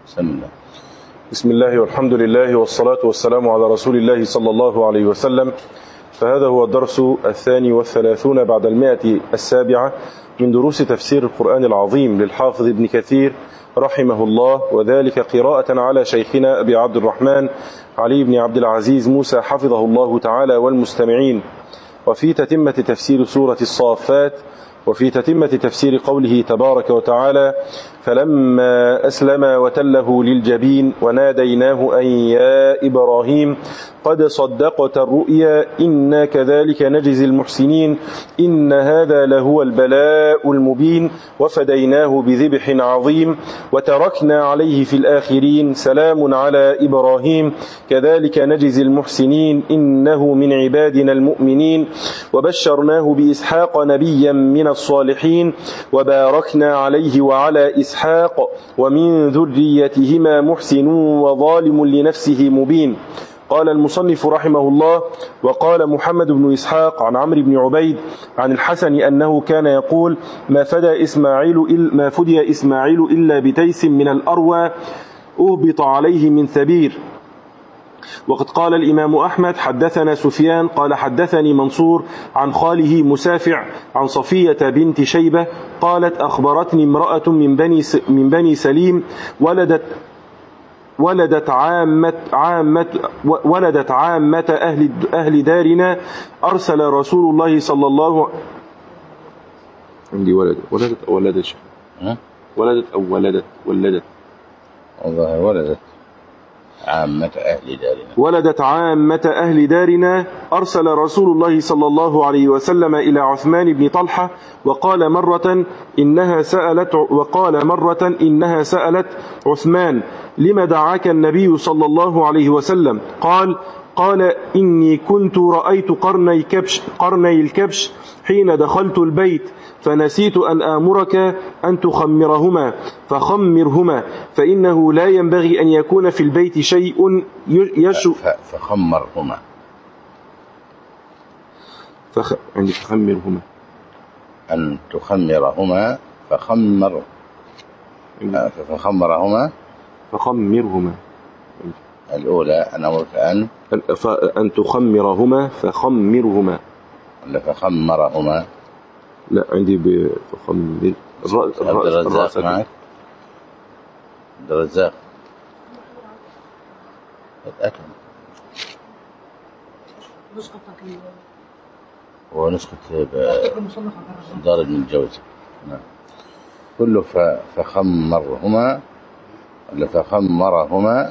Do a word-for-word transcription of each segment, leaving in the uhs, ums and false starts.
بسم الله. بسم الله والحمد لله والصلاة والسلام على رسول الله صلى الله عليه وسلم. فهذا هو الدرس الثاني والثلاثون بعد المائة السابعة من دروس تفسير القرآن العظيم للحافظ ابن كثير رحمه الله، وذلك قراءة على شيخنا أبي عبد الرحمن علي بن عبد العزيز موسى حفظه الله تعالى والمستمعين، وفي تتمة تفسير سورة الصافات، وفي تتمة تفسير قوله تبارك وتعالى: فلما أسلم وتله للجبين وناديناه أن يا إبراهيم قد صدقت الرؤيا إنا كذلك نجزي المحسنين إن هذا لهو البلاء المبين وفديناه بذبح عظيم وتركنا عليه في الآخرين سلام على إبراهيم كذلك نجزي المحسنين إنه من عبادنا المؤمنين وبشرناه بإسحاق نبيا من الصالحين وباركنا عليه وعلى إسحاق ومن ذريتهما محسن وظالم لنفسه مبين. قال المصنف رحمه الله: وقال محمد بن إسحاق عن عمرو بن عبيد عن الحسن أنه كان يقول: ما فدى إسماعيل ما فدي إسماعيل إلا بتيس من الأروى أهبط عليه من ثبير. وقد قال الإمام أحمد: حدثنا سفيان قال حدثني منصور عن خاله مسافع عن صفية بنت شيبة قالت: أخبرتني امرأة من بني من بني سليم ولدت ولدت عامة عامة ولدت عامة أهل أهل دارنا أرسل رسول الله صلى الله عندي ولدت ولدت أو ولدت ولدت أو ولدت ولدت والله ولدت عامة أهل دارنا ولدت عامة أهل دارنا أرسل رسول الله صلى الله عليه وسلم إلى عثمان بن طلحة وقال مرة إنها سألت وقال مرة إنها سألت عثمان: لما دعاك النبي صلى الله عليه وسلم؟ قال قال إني كنت رأيت قرني كبش قرني الكبش حين دخلت البيت فنسيت أن آمرك أن تخمرهما فخمرهما فإنه لا ينبغي أن يكون في البيت شيء يشو فخمرهما فخ... يعني فخمرهما أن تخمرهما فخمر فخمرهما فخمرهما الأولى أن أمرك أن أن تخمرهما فخمرهما ولا فخمرهما؟ لا عندي بفخمر الرأس الرأس معك عبد الرزاق اتأكد ونسخة دار ابن الجوزي. نعم. كله فخمرهما ولا فخمرهما؟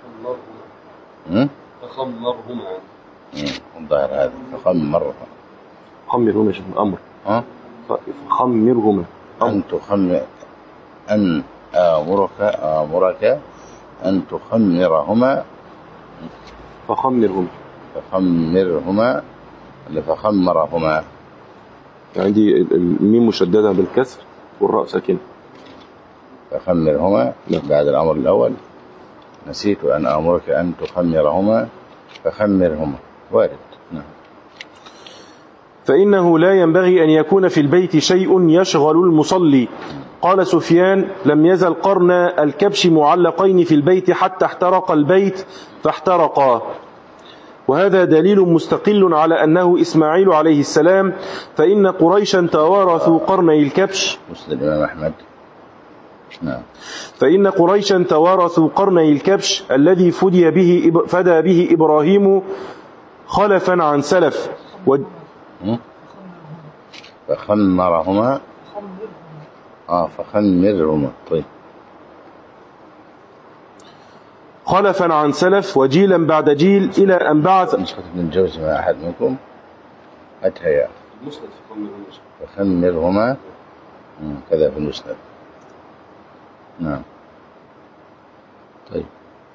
فخمرهما الظاهر هذا فخمرهما. خمرهما شوف الأمر ها خمرهما أن تخمر أن آمرك آمرك أن تخمرهما فخمرهما فخمرهما ولا فخمرهما؟ عندي الميم مشددة بالكسر والراء ساكنة. فخمرهما بعد الأمر الأول نسيت أن آمرك أن تخمرهما فخمرهما وارد. نعم. فإنه لا ينبغي أن يكون في البيت شيء يشغل المصلي. قال سفيان: لم يزل قرن الكبش معلقين في البيت حتى احترق البيت فاحترقا. وهذا دليل مستقل على أنه إسماعيل عليه السلام، فإن قريشا توارثوا قرني الكبش مسلم الإمام أحمد. نعم. فإن قريشا توارثوا قرني الكبش الذي فدي به فدى به إبراهيم خلفا عن سلف و... فخمرهما آه فخمرهما طيب خلفا عن سلف وجيلا بعد جيل إلى أن بعث. نسخة ابن الجوزي مع أحد منكم أتهيأ فخمرهما كذا في المسند. نعم. طيب.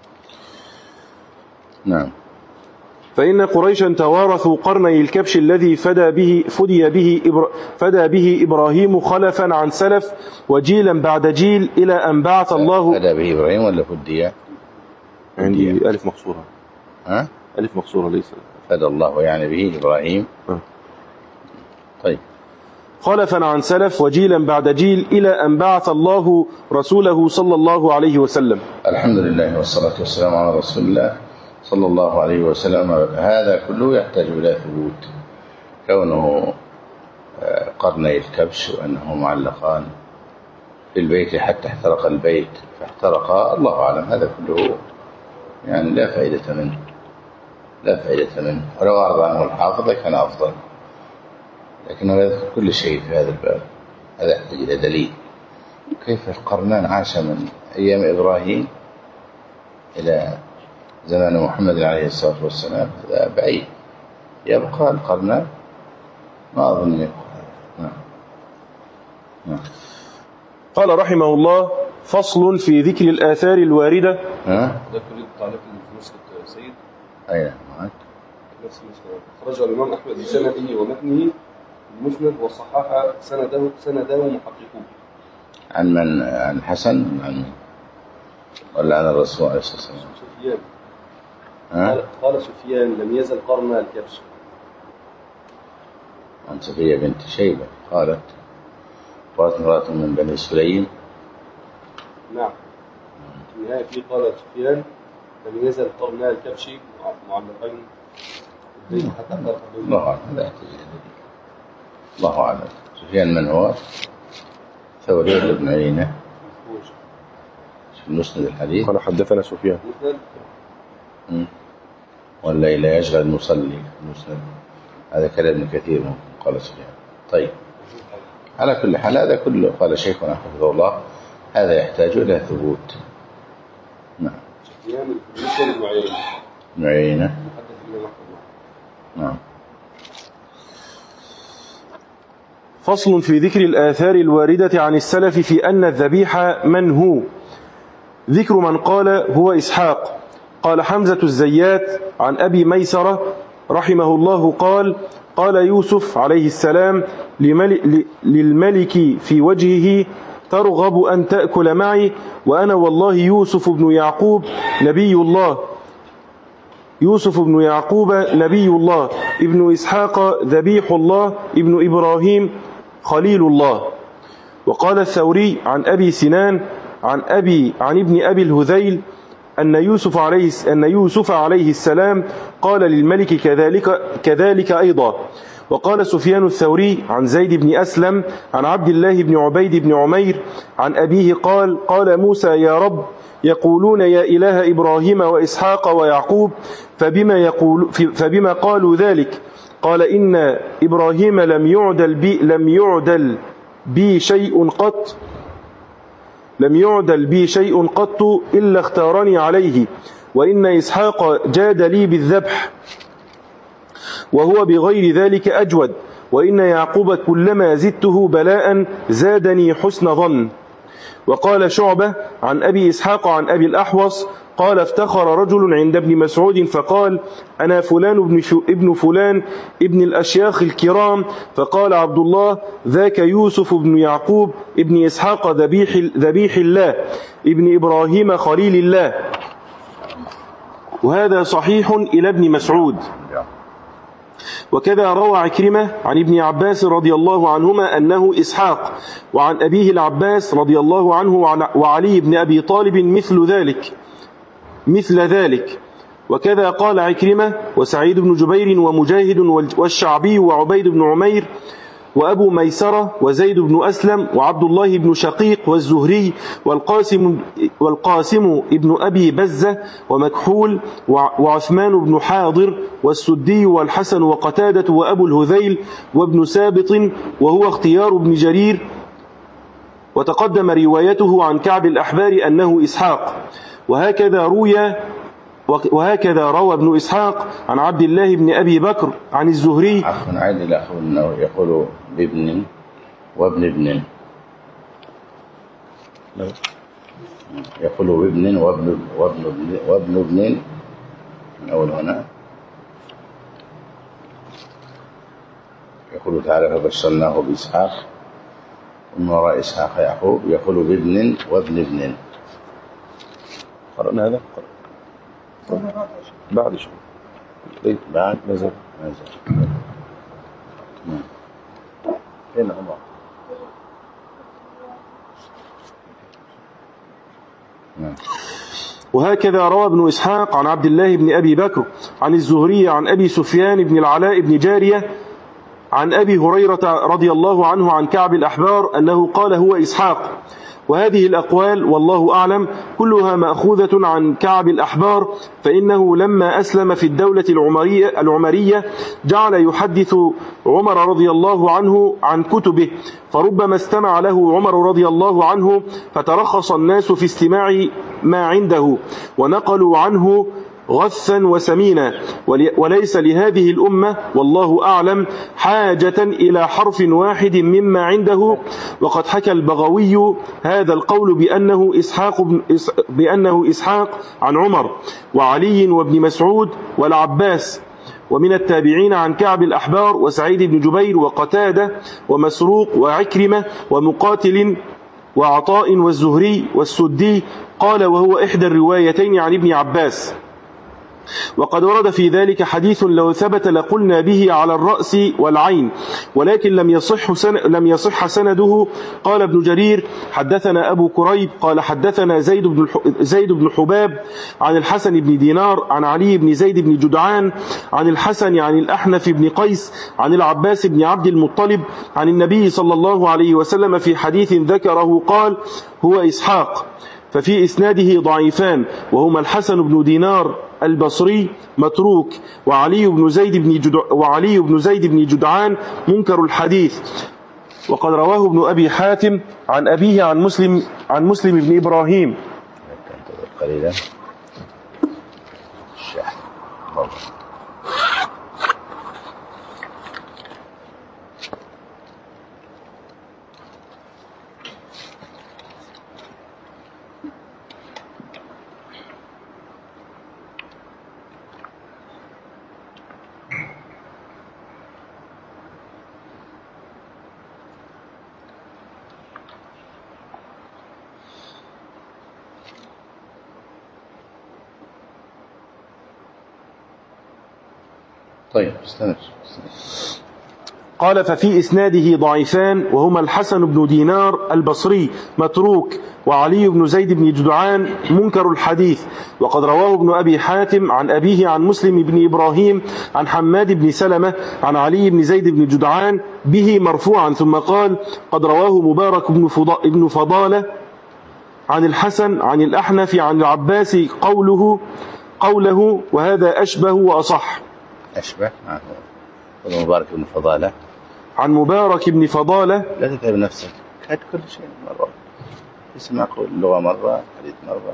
نعم. فإن قريشا توارثوا قرني الكبش الذي فدى به فدي به إبر فدى به إبراهيم خلفا عن سلف وجيلا بعد جيل إلى أن بعث الله. فدى به إبراهيم ولا فدي؟ عندي ألف مقصورة. ها؟ ألف مقصورة ليس. فدى الله يعني به إبراهيم. أه. طيب. خلفا عن سلف وجيلا بعد جيل إلى أن بعث الله رسوله صلى الله عليه وسلم. الحمد لله والصلاة والسلام على رسول الله صلى الله عليه وسلم. هذا كله يحتاج إلى ثبوت، كونه قرني الكبش وأنه معلقان في البيت حتى احترق البيت فاحترق، الله أعلم. هذا كله يعني لا فائدة منه، لا فائدة منه، ولو أعرض عنه الحافظ كان أفضل، لكنه لا يذكر كل شيء في هذا الباب. هذا يحتاج إلى دليل. كيف القرنان عاش من أيام إبراهيم إلى زمان محمد عليه الصلاة والسلام؟ هذا بعيد. يبقى القرنان؟ ما أظن يبقى. نعم. نعم. قال رحمه الله: فصل في ذكر الآثار الواردة. ها؟ ده كل التعليق اللي في نسخة سيد. أين معك؟ نفس النسخة. خرج الإمام أحمد بسنده ومتنه المسند وصحح سنده سنده محققوه. عن من؟ عن الحسن عن ولا عن الرسول عليه الصلاة والسلام؟ سفيان. ها؟ قال, قال سفيان: لم يزل قرن الكبش. عن صفية بنت شيبة قالت: قالت امرأة من بني سليم. نعم. في النهاية فيه قال سفيان: لم يزل قرن الكبش معلقين حتى احترق. الله أعلم. لا يحتاج إلى دليل. الله أعلم. سفيان من هو؟ ثوري ولا ابن عيينة؟ في المسند الحديث. قال: حدثنا سفيان. ولا لا يشغل المصلي المسند؟ هذا كلام ابن كثير ممكن. قال سفيان. طيب، على كل حال هذا كله قال شيخنا حفظه الله هذا يحتاج إلى ثبوت. نعم. سفيان في المسند ابن عيينة. ابن عيينة. محدث الإمام أحمد. نعم. فصل في ذكر الآثار الواردة عن السلف في أن الذبيح من هو. ذكر من قال هو إسحاق. قال حمزة الزيات عن أبي ميسرة رحمه الله قال: قال يوسف عليه السلام للملك في وجهه: ترغب أن تأكل معي وأنا والله يوسف بن يعقوب نبي الله يوسف بن يعقوب نبي الله ابن إسحاق ذبيح الله ابن إبراهيم خليل الله. وقال الثوري عن أبي سنان عن أبي عن ابن أبي الهذيل أن يوسف عليه أن يوسف عليه السلام قال للملك كذلك كذلك أيضا. وقال سفيان الثوري عن زيد بن أسلم عن عبد الله بن عبيد بن عمير عن أبيه قال: قال موسى: يا رب، يقولون يا إله إبراهيم وإسحاق ويعقوب، فبما يقول فبما قالوا ذلك؟ قال: إن إبراهيم لم يعدل بي لم يعدل بي شيء قط لم يعدل بي شيء قط إلا اختارني عليه، وإن إسحاق جاد لي بالذبح وهو بغير ذلك أجود، وإن يعقوب كلما زدته بلاء زادني حسن ظن. وقال شعبة عن أبي إسحاق عن أبي الأحوص قال: افتخر رجل عند ابن مسعود فقال: أنا فلان ابن فلان ابن الأشياخ الكرام. فقال عبد الله: ذاك يوسف بن يعقوب ابن إسحاق ذبيح, ذبيح الله ابن إبراهيم خليل الله. وهذا صحيح إلى ابن مسعود. وكذا روى عكرمة عن ابن عباس رضي الله عنهما أنه إسحاق، وعن أبيه العباس رضي الله عنه وعلي بن أبي طالب مثل ذلك مثل ذلك وكذا قال عكرمة وسعيد بن جبير ومجاهد والشعبي وعبيد بن عمير وأبو ميسرة وزيد بن أسلم وعبد الله بن شقيق والزهري والقاسم, والقاسم ابن أبي بزة ومكحول وعثمان بن حاضر والسدي والحسن وقتادة وأبو الهذيل وابن سابط، وهو اختيار ابن جرير. وتقدم روايته عن كعب الأحبار أنه إسحاق. وهكذا روي وهكذا روى ابن إسحاق عن عبد الله بن أبي بكر عن الزهري. عفوا عيد الأخ أنه يقول بابن وابن ابن، يقول بابن وابن وابن ابن وابن ابن من أول هنا. يقول تعالى: فبشرناه بإسحاق ومن وراء إسحاق يعقوب. يقول بابن وابن ابن. قرأنا هذا بعد شو بعد نزل نزل فين عمر؟ نعم. وهكذا روى ابن إسحاق عن عبد الله بن أبي بكر عن الزهري عن أبي سفيان بن العلاء بن جارية عن أبي هريرة رضي الله عنه عن كعب الأحبار أنه قال هو إسحاق. وهذه الأقوال والله أعلم كلها مأخوذة عن كعب الأحبار، فإنه لما أسلم في الدولة العمرية, العمرية جعل يحدث عمر رضي الله عنه عن كتبه، فربما استمع له عمر رضي الله عنه فترخص الناس في استماع ما عنده ونقلوا عنه غثا وسمينا، وليس لهذه الأمة والله أعلم حاجة إلى حرف واحد مما عنده. وقد حكى البغوي هذا القول بأنه إسحاق, بأنه إسحاق عن عمر وعلي وابن مسعود والعباس، ومن التابعين عن كعب الأحبار وسعيد بن جبير وقتادة ومسروق وعكرمة ومقاتل وعطاء والزهري والسدي. قال وهو إحدى الروايتين عن ابن عباس. وقد ورد في ذلك حديث لو ثبت لقلنا به على الرأس والعين، ولكن لم يصح سن لم يصح سنده. قال ابن جرير حدثنا أبو كريب قال حدثنا زيد بن زيد بن حباب عن الحسن بن دينار عن علي بن زيد بن جدعان عن الحسن عن الأحنف بن قيس عن العباس بن عبد المطلب عن النبي صلى الله عليه وسلم في حديث ذكره قال هو إسحاق، ففي إسناده ضعيفان وهما الحسن بن دينار البصري متروك، وعلي بن زيد بن جدع وعلي بن زيد بن جدعان منكر الحديث. وقد رواه ابن أبي حاتم عن أبيه عن مسلم عن مسلم بن إبراهيم. قليلا. طيب استنى. قال ففي إسناده ضعيفان وهما الحسن بن دينار البصري متروك، وعلي بن زيد بن جدعان منكر الحديث. وقد رواه ابن أبي حاتم عن أبيه عن مسلم بن إبراهيم عن حماد بن سلمة عن علي بن زيد بن جدعان به مرفوعا، ثم قال قد رواه مبارك بن فضالة عن الحسن عن الأحنف عن العباس قوله قوله وهذا أشبه وأصح. أشبه عن مبارك بن فضالة عن مبارك بن فضالة. لا تتعب نفسك، هات كل شيء مرة، اسمع اللغة مرة، حديث مرة.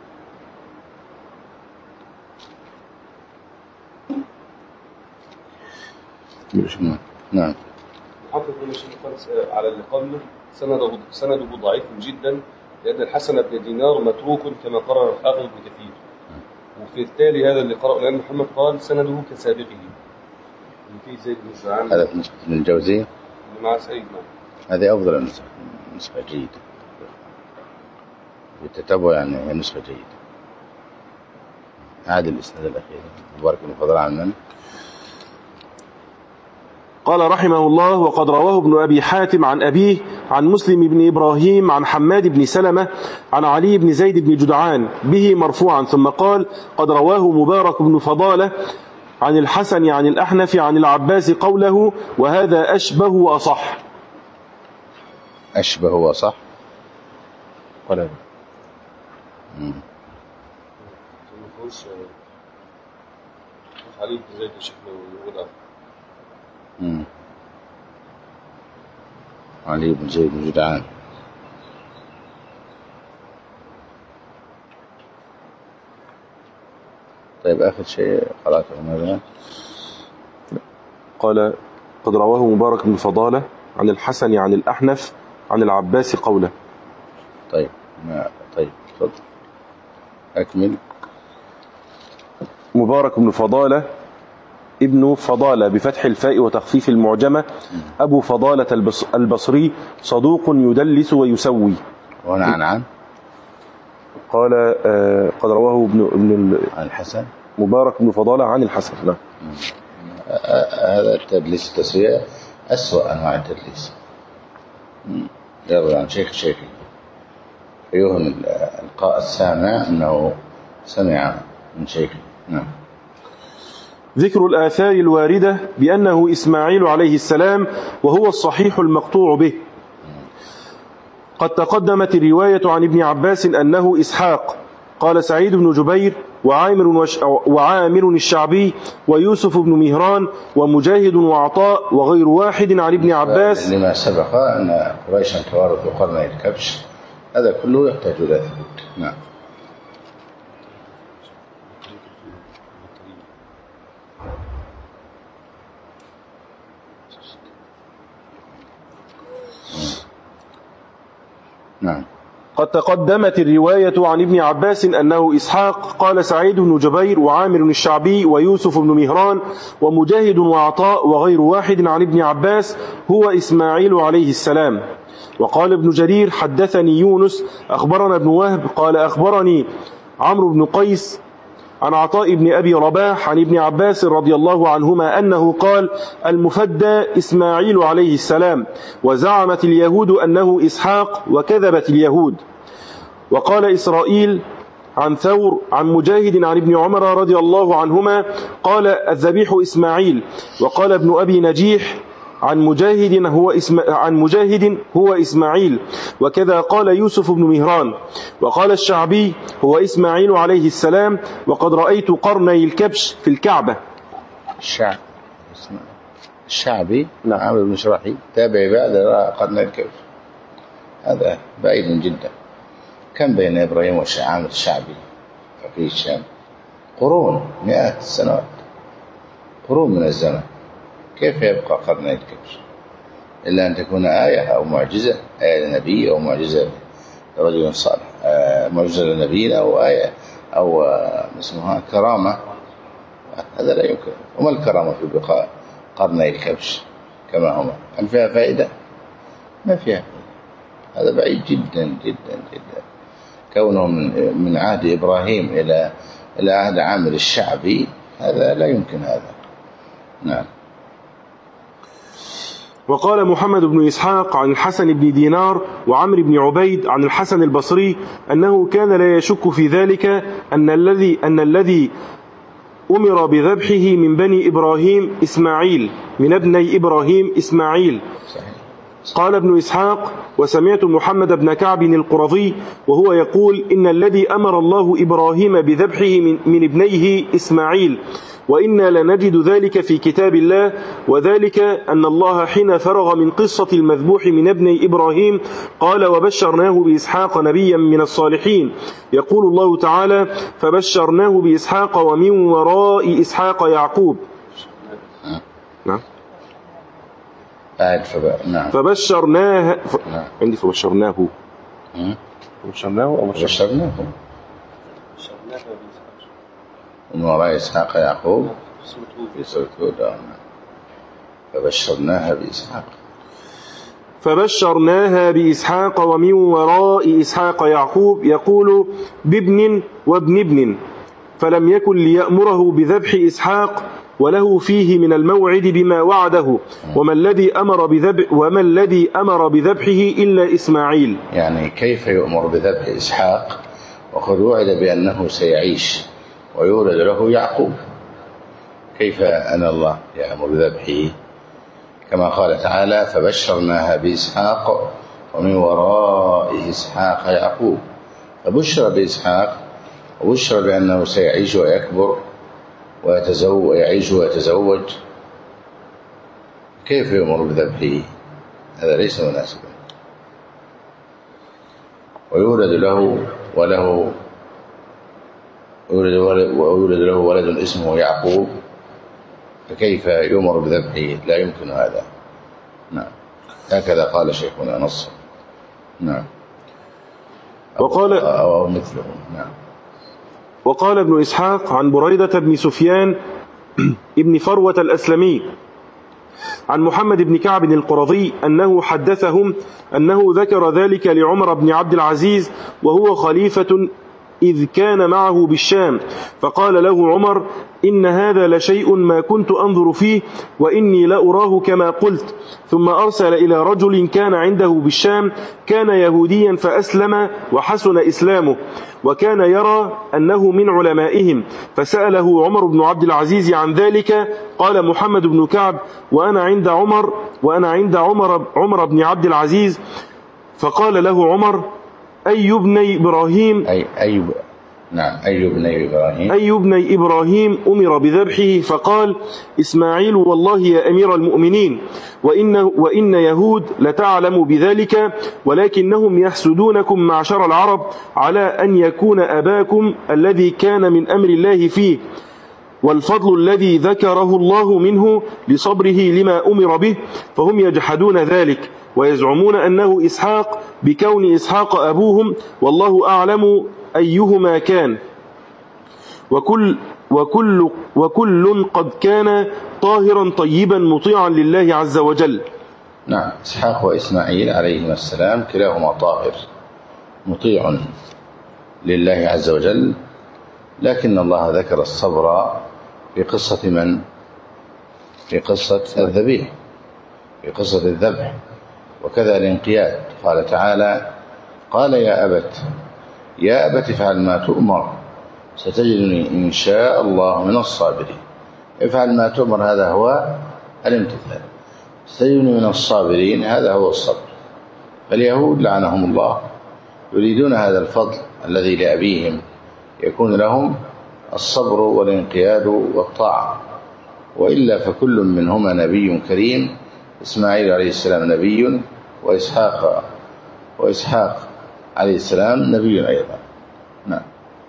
نعم. محقق بن الشيخ على اللي قبله سنده سنده ضعيف جدا، لأن الحسن بن دينار متروك كما قرر الحافظ ابن كثير. وفي التالي هذا اللي قرأ لأن محمد قال سنده كسابقه، اللي فيه زيد بن جدعان. هذا في نسخة ابن الجوزي اللي مع سعيد. هذه أفضل النسخة، نسخة جيدة بالتتبع، يعني هي نسخة جيدة. هذا الإسناد الأخير مبارك بن فضالة عن من؟ قال رحمه الله وقد رواه ابن أبي حاتم عن أبيه عن مسلم بن إبراهيم عن حماد بن سلمة عن علي بن زيد بن جدعان به مرفوعا، ثم قال قد رواه مبارك بن فضالة عن الحسن عن الأحنف عن العباس قوله وهذا أشبه وأصح. أشبه وأصح ولا علي بن زيد شكله يقول امم علي بن زيد بن جدعان. طيب آخر شيء قرأته ماذا؟ قال قد رواه مبارك بن فضالة عن الحسن عن الأحنف عن العباس قوله. طيب ما طيب تفضل أكمل. مبارك بن فضالة ابن فضالة بفتح الفاء وتخفيف المعجمة، أبو فضالة البصري صدوق يدلس ويسوي. وهنا عن عن قال آه قد رواه ابن ابن عن الحسن مبارك بن فضالة عن الحسن. نعم. هذا التدليس التسوية أسوأ أنواع التدليس. يروي عن شيخ شيخي فيوهم القاء السامع أنه سمع من شيخه. نعم. ذكر الآثار الواردة بأنه إسماعيل عليه السلام وهو الصحيح المقطوع به. قد تقدمت الرواية عن ابن عباس أنه إسحاق. قال سعيد بن جبير وعامر, وش... وعامر الشعبي ويوسف بن مهران ومجاهد وعطاء وغير واحد عن ابن عباس. لما سبق أن قريشا توارثوا قرني الكبش، هذا كله يحتاج إلى ثبوت. نعم. نعم. قد تقدمت الرواية عن ابن عباس أنه إسحاق. قال سعيد بن جبير وعامر الشعبي ويوسف بن مهران ومجاهد وعطاء وغير واحد عن ابن عباس هو إسماعيل عليه السلام. وقال ابن جرير حدثني يونس أخبرنا ابن وهب قال أخبرني عمرو بن قيس عن عطاء بن أبي رباح عن ابن عباس رضي الله عنهما أنه قال المفدى إسماعيل عليه السلام، وزعمت اليهود أنه إسحاق وكذبت اليهود. وقال إسرائيل عن ثور عن مجاهد عن ابن عمر رضي الله عنهما قال الذبيح إسماعيل. وقال ابن أبي نجيح عن مجاهد هو اسم عن مجاهد هو إسماعيل، وكذا قال يوسف بن مهران. وقال الشعبي هو إسماعيل عليه السلام، وقد رأيت قرني الكبش في الكعبة. الشعب الشعبي نعم عامر بن شراحي تابعي بعد رأى قرني الكبش، هذا بعيد جدا. كم بين إبراهيم وعامر الشعبي في الشام؟ قرون، مئات السنوات، قرون من الزمن. كيف يبقى قرني الكبش إلا أن تكون آية أو معجزة، آية لنبي أو معجزة لرجل صالح، معجزة لنبي أو آية أو اسمها كرامة، هذا لا يمكن. وما الكرامة في بقاء قرني الكبش كما هما؟ هل فيها فائدة؟ ما فيها. هذا بعيد جدا جدا جدا. كونه من عهد إبراهيم إلى إلى عهد عامر الشعبي، هذا لا يمكن هذا. نعم. وقال محمد بن إسحاق عن الحسن بن دينار وعمر بن عبيد عن الحسن البصري أنه كان لا يشك في ذلك أن الذي أن الذي أمر بذبحه من بني إبراهيم إسماعيل، من ابني إبراهيم إسماعيل. قال ابن إسحاق وسمعت محمد بن كعب القرظي وهو يقول إن الذي أمر الله إبراهيم بذبحه من, من ابنيه إسماعيل، وإنا لنجد ذلك في كتاب الله. وذلك أن الله حين فرغ من قصة المذبوح من ابني إبراهيم قال وبشرناه بإسحاق نبيا من الصالحين. يقول الله تعالى فبشرناه بإسحاق ومن وراء إسحاق يعقوب. نعم. نعم. فبشرناه ف... نعم. عندي فبشرناه فبشرناه أو بشرناه من وراء إسحاق يعقوب في سورة هود. فبشرناها بإسحاق فبشرناها بإسحاق ومن وراء إسحاق يعقوب. يقول بابن وابن ابن، فلم يكن ليأمره بذبح إسحاق وله فيه من الموعد بما وعده، وما الذي أمر بذبح وما الذي أمر بذبحه إلا إسماعيل. يعني كيف يؤمر بذبح إسحاق وقد وعد بأنه سيعيش ويولد له يعقوب؟ كيف أن الله يأمر بذبحه؟ كما قال تعالى فبشرناها بإسحاق ومن وراء إسحاق يعقوب. فبشر بإسحاق وبشر بأنه سيعيش ويكبر ويتزوج ويعيش ويتزوج، كيف يؤمر بذبحه؟ هذا ليس مناسبا. ويولد له وله ويولد له ولد اسمه يعقوب، فكيف يؤمر بذبحه؟ لا يمكن هذا. نعم. هكذا قال شيخنا نصر. نعم. وقال أو مثله. نعم. وقال ابن إسحاق عن بريدة بن سفيان ابن فروة الأسلمي عن محمد بن كعب القرظي أنه حدثهم أنه ذكر ذلك لعمر بن عبد العزيز وهو خليفة إذ كان معه بالشام، فقال له عمر: إن هذا لشيء ما كنت أنظر فيه، وإني لأراه كما قلت. ثم أرسل إلى رجل كان عنده بالشام، كان يهوديا فأسلم وحسن إسلامه، وكان يرى أنه من علمائهم، فسأله عمر بن عبد العزيز عن ذلك. قال محمد بن كعب: وأنا عند عمر وأنا عند عمر عمر بن عبد العزيز، فقال له عمر: أي ابني إبراهيم أي أي نعم أي ابني إبراهيم أي ابني إبراهيم أمر بذبحه؟ فقال: إسماعيل والله يا أمير المؤمنين، وإن, وإن يهود لتعلم بذلك، ولكنهم يحسدونكم معشر العرب على أن يكون أباكم الذي كان من أمر الله فيه، والفضل الذي ذكره الله منه لصبره لما أمر به، فهم يجحدون ذلك ويزعمون أنه إسحاق بكون إسحاق أبوهم، والله أعلم أيهما كان، وكل, وكل, وكل قد كان طاهرا طيبا مطيعا لله عز وجل. نعم، إسحاق وإسماعيل عليهما السلام كلاهما طاهر مطيع لله عز وجل، لكن الله ذكر الصبر في قصة من؟ في قصة الذبيح، في قصة الذبح، وكذا الانقياد. قال تعالى: قال يا أبت يا أبت افعل ما تؤمر ستجدني إن شاء الله من الصابرين. افعل ما تؤمر هذا هو الامتثال، ستجدني من الصابرين هذا هو الصبر. فاليهود لعنهم الله يريدون هذا الفضل الذي لأبيهم، يكون لهم الصبر والانقياد والطاعة، وإلا فكل منهما نبي كريم. إسماعيل عليه السلام نبي، وإسحاق وإسحاق عليه السلام نبي أيضا. نعم.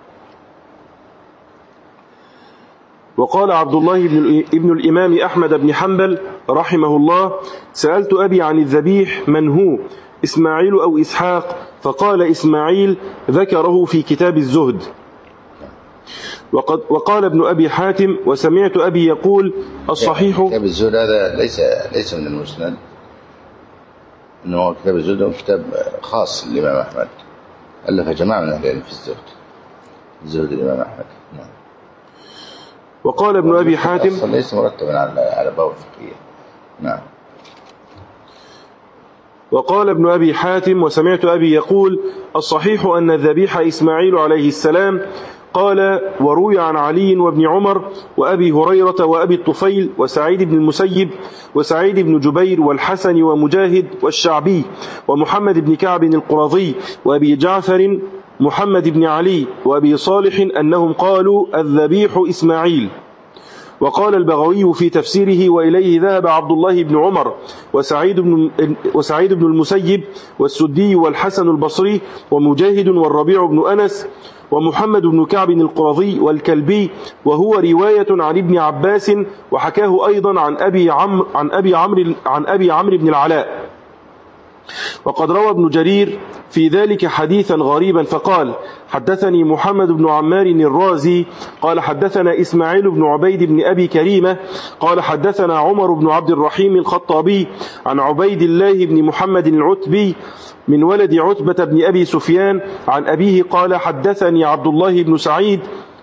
وقال عبد الله بن الإمام أحمد بن حنبل رحمه الله: سألت أبي عن الذبيح من هو، إسماعيل أو إسحاق؟ فقال: إسماعيل، ذكره في كتاب الزهد. وقد وقال ابن أبي حاتم: وسمعت أبي يقول: الصحيح. كتاب الزهد هذا ليس ليس من المسند، إنه كتاب الزهد هو كتاب خاص للإمام أحمد، ألف جماعة من أهل العلم في الزهد، الزهد الإمام أحمد. نعم. وقال ابن أبي حاتم: ليس مرتبا على على باب الفقهية. نعم. وقال ابن أبي حاتم: وسمعت أبي يقول: الصحيح أن الذبيح إسماعيل عليه السلام. قال: وروي عن علي وابن عمر وأبي هريرة وأبي الطفيل وسعيد بن المسيب وسعيد بن جبير والحسن ومجاهد والشعبي ومحمد بن كعب القرظي وأبي جعفر محمد بن علي وأبي صالح أنهم قالوا: الذبيح إسماعيل. وقال البغوي في تفسيره: وإليه ذهب عبد الله بن عمر وسعيد بن, وسعيد بن المسيب والسدي والحسن البصري ومجاهد والربيع بن أنس ومحمد بن كعب القرظي والكلبي، وهو رواية عن ابن عباس، وحكاه أيضا عن أبي عمرو عن أبي عمرو عن أبي عمرو بن العلاء. وقد روى ابن جرير في ذلك حديثا غريبا فقال: حدثني محمد بن عمار الرازي قال حدثنا إسماعيل بن عبيد بن أبي كريمة قال حدثنا عمر بن عبد الرحيم الخطابي عن عبيد الله بن محمد العتبي من ولد عتبة بن أبي سفيان عن أبيه قال: حدثني عبد الله بن سعيد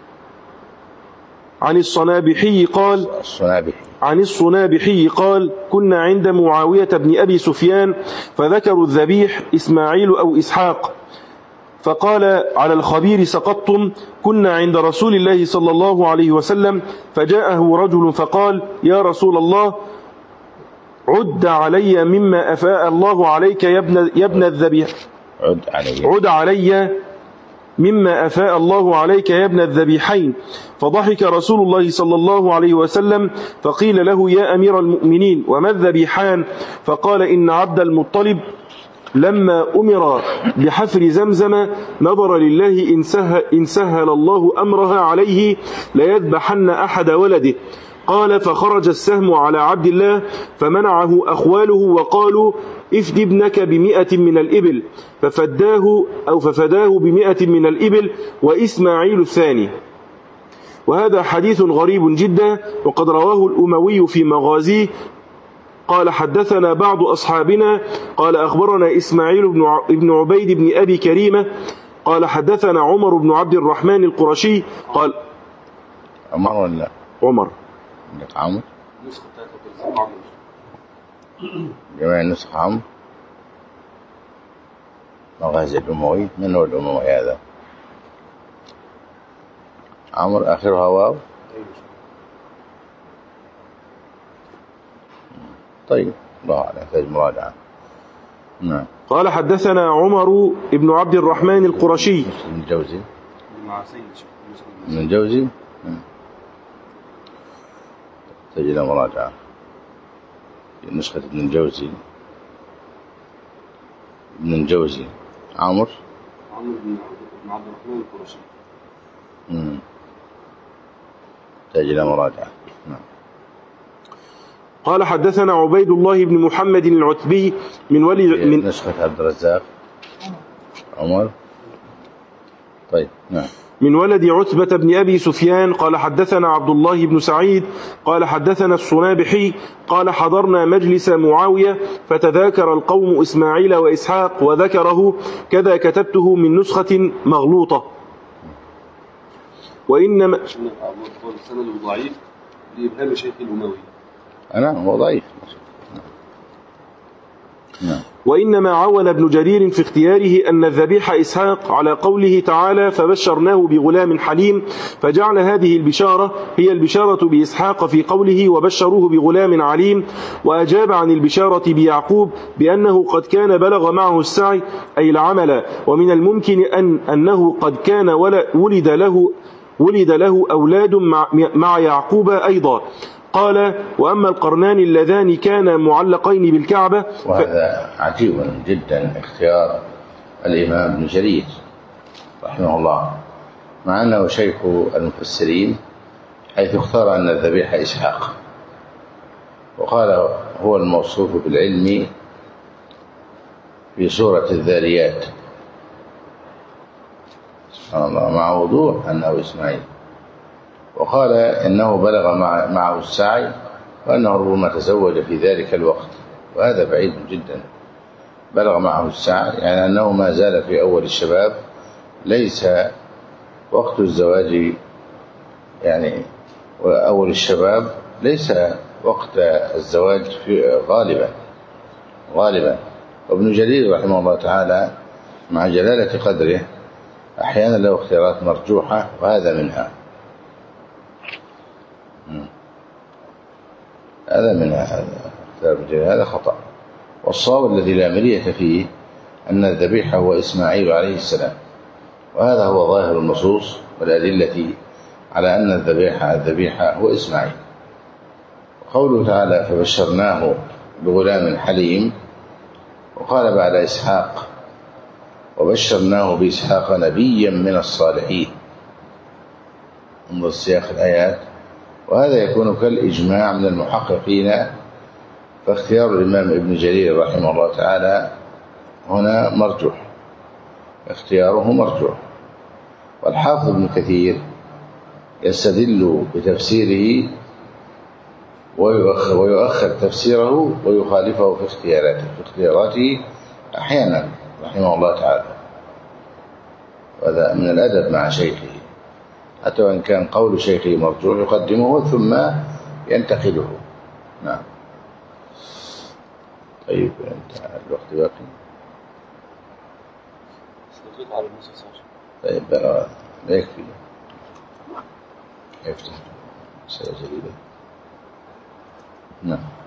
عن الصنابحي قال عن الصنابحي قال: كنا عند معاوية بن أبي سفيان فذكروا الذبيح إسماعيل أو إسحاق، فقال: على الخبير سقطتم. كنا عند رسول الله صلى الله عليه وسلم فجاءه رجل فقال: يا رسول الله، عد علي مما أفاء الله عليك يا ابن, يا ابن الذبيح عد علي. عد علي مما أفاء الله عليك يا ابن الذبيحين. فضحك رسول الله صلى الله عليه وسلم فقيل له: يا أمير المؤمنين، وما الذبيحان؟ فقال: إن عبد المطلب لما أمر بحفر زمزم نظر لله إن سهل, إن سهل الله أمرها عليه ليذبحن أحد ولده. قال: فخرج السهم على عبد الله فمنعه أخواله وقالوا: افد ابنك بمئة من الإبل، ففداه أو ففداه بمئة من الإبل وإسماعيل الثاني. وهذا حديث غريب جدا، وقد رواه الأموي في مغازيه. قال: حدثنا بعض أصحابنا قال: أخبرنا إسماعيل بن عبيد بن أبي كريمة قال حدثنا عمر بن عبد الرحمن القرشي قال عمر ولا عمر عندك عمرو؟ النسخة بتاعتها عمرو. جميع النسخ عمرو. مغازي الأموي، من هو الأموي هذا؟ عمرو آخرها واو. طيب الله أعلم، يحتاج مراجعة. نعم. قال حدثنا عمر بن عبد الرحمن القرشي ابن الجوزي مع سيد ابن الجوزي تجد مراجعة في نسخة ابن الجوزي. ابن الجوزي عمرو عمرو بن عبد الرحمن القرشي. امم تجد مراجعة. نعم. قال حدثنا عبيد الله بن محمد العتبي من ولي من نسخة عبد الرزاق عمر. طيب نعم. من ولد عتبة بن أبي سفيان قال حدثنا عبد الله بن سعيد قال حدثنا الصنابحي قال حضرنا مجلس معاوية فتذاكر القوم إسماعيل وإسحاق وذكره كذا كتبته من نسخة مغلوطة. وإنما السند ضعيف لإبهام شيخ الأموي. أنا هو ضعيف. نعم. وإنما عول ابن جرير في اختياره أن الذبيح إسحاق على قوله تعالى فبشرناه بغلام حليم، فجعل هذه البشارة هي البشارة بإسحاق في قوله وبشروه بغلام عليم، وأجاب عن البشارة بيعقوب بأنه قد كان بلغ معه السعي أي العمل، ومن الممكن أن أنه قد كان ولد له ولد له أولاد مع, مع يعقوب أيضا. قال وأما القرنان اللذان كانا معلقين بالكعبة. وهذا عجيب جدا اختيار الإمام ابن جرير رحمه الله، مع أنه شيخ المفسرين، حيث اختار أن الذبيح إسحاق، وقال هو الموصوف بالعلم في سورة الذاريات سبحان الله، مع وضوح أنه إسماعيل. وقال إنه بلغ معه السعي وأنه ربما تزوج في ذلك الوقت، وهذا بعيد جدا. بلغ معه السعي يعني أنه ما زال في أول الشباب، ليس وقت الزواج، يعني أول الشباب ليس وقت الزواج في غالبا غالبا وابن جرير رحمه الله تعالى مع جلالة قدره أحيانا له اختيارات مرجوحة، وهذا منها هذا منها هذا هذا خطأ. والصواب الذي لا مرية فيه أن الذبيح هو إسماعيل عليه السلام، وهذا هو ظاهر النصوص والأدلة على أن الذبيح الذبيح هو إسماعيل. وقوله تعالى فبشرناه بغلام حليم، وقال بعد إسحاق وبشرناه بإسحاق نبيا من الصالحين، انظر سياق الآيات. وهذا يكون كالإجماع من المحققين، فاختيار الإمام ابن جرير رحمه الله تعالى هنا مرجوح، اختياره مرجوح. والحافظ ابن كثير يستدل بتفسيره ويؤخر, ويؤخر تفسيره ويخالفه في اختياراته في اختياراته أحيانا رحمه الله تعالى، وهذا من الأدب مع شيخه، حتى وإن كان قول شيخه مرجوح يقدمه ثم ينتقده. نعم. طيب انت الوقت باقي. استطيع على الموسى صار. طيب لا يكفي، يفتح مسألة جديدة. نعم.